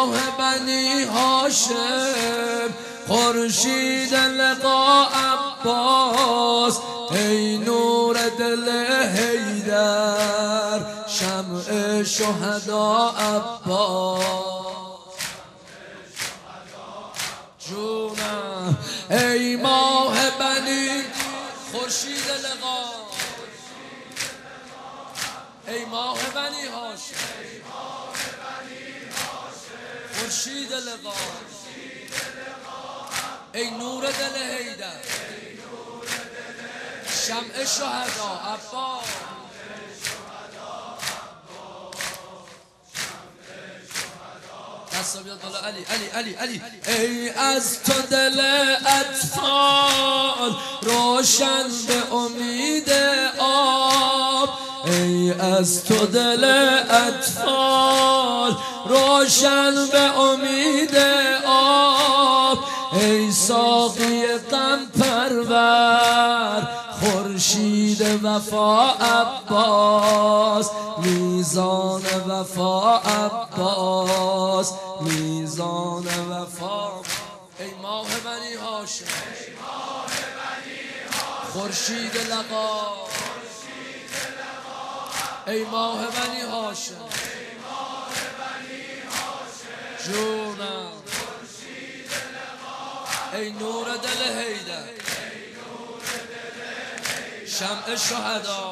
ماه بنی هاشم خورشید لقا عباس ای نور دل حیدر شمع شهدا عباس جونم ای ماه بنی خورشید لقا ای ماه بنی هاشم خورشید لقا ای نور دل حیدر شمع شهدا عباس دستا بیاد بالا علی علی علی علی ای از تو دل اطفال روشن به امید آب ای از تو دل اطفال روشن به امید آب ای ساقی غم پرور خورشید وفا عباس میزان وفا عباس میزان وفا ای ماه بنی هاشم خورشید لقا ای ماه بنی هاشم جونم ای نور دل حیدر شمع شهدا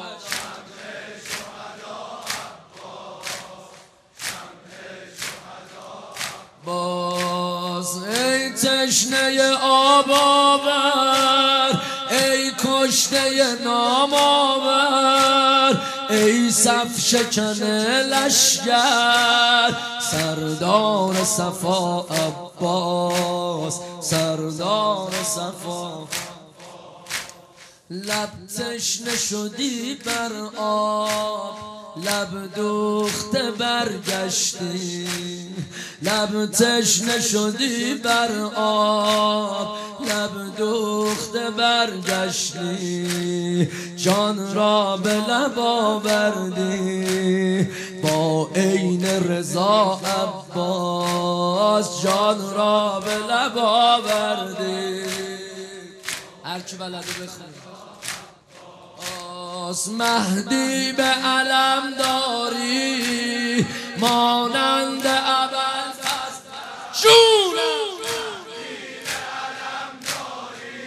باز ای تشنه آب آور ای کشته نام آور ای صف شکن لشگر سردار صفا عباس سردار صفا لب تشنه شدی بر آب لب دوخته برگشتی لب تشنه شدی بر آب لب دوخته برگشتی جان را به لب آوردی با عین رضا عباس جان را به لب آوردی هرکی بلده بخونه مهدی به علم داری مانند ابوالفضل جونم مهدی به علم داری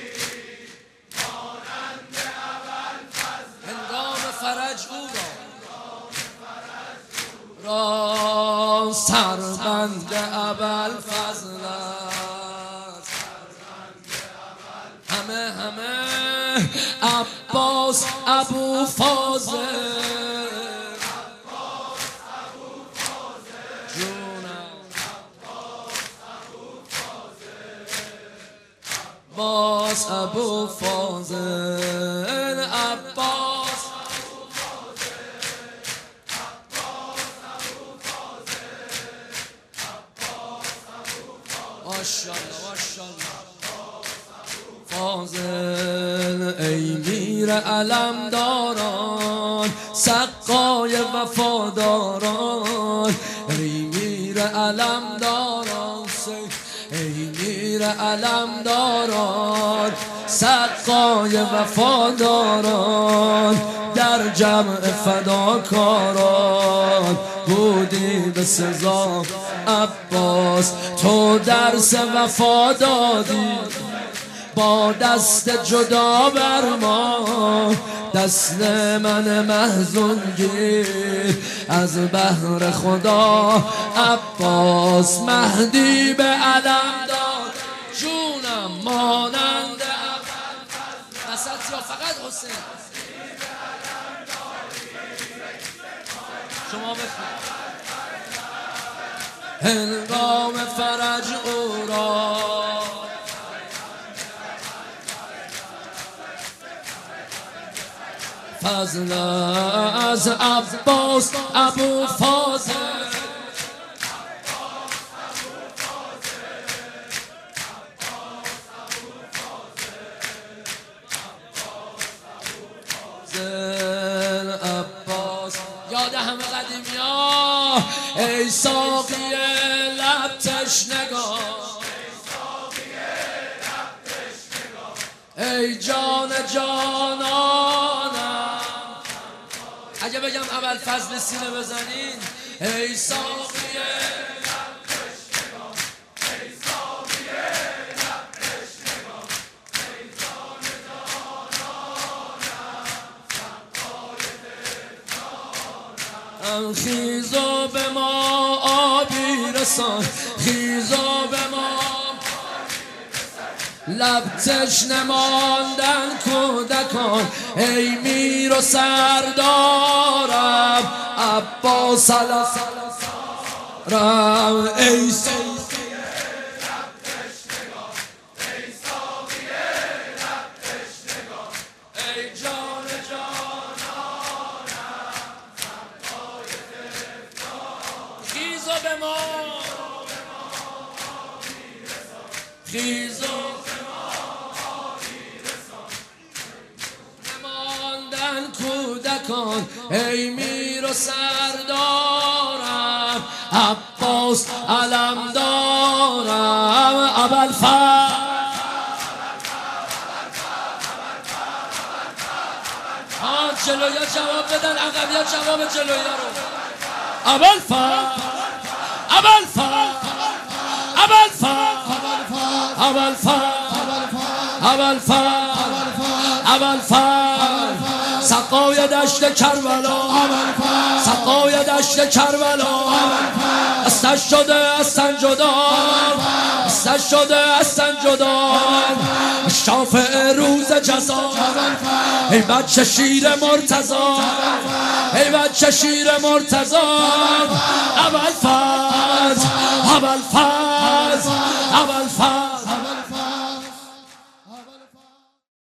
مانند ابوالفضل هنگام فرج او را سربند ابوالفضل همه عباس ابو فاضل جونم عباس ابو فاضل عباس ماشاءالله ماشاءالله فاضل ای میر علمداران سقای وفاداران ای میر علمداران ای میر علمداران سقای وفاداران در جمع فداکاران بودی به سزا عباس تو درس وفا دادی با دست جدا بر ما دست من محزون گیر از بحر خدا عباس مهدی به علم داد جونم مانند ابوالفضل وسط یا فقط حسین شما بخونید هنگام فرج او را فضل از عباس ابو فاضل عباس یاد همه قدیمی ها ای ساقی لب تشنگان ای جان جانانم. اگه بگم اول فضل سینه بزنین ای ساقی خیز و به ما آبی رسان خیز و به ما لب تشنه ماندن کودکان ای میر و سردارم عباس رم ای ساقی لب تشنگان ای ساقی لب تشنگان ای جان جانانم خیز و به ما خیز و کودکان ای میر و سردارم عباس علم دارم ابوالفضل جلویا جواب بدن عقبیا جواب جلویا رو ابوالفضل ابوالفضل ابوالفضل سقای دشت کربلا سقای دشت کربلا استش شده از تن جدا استش شده از تن جدا شافع روز جزا ای بچه شیر مرتضی ای بچه شیر مرتضی ابوالفضل ابوالفضل ابوالفضل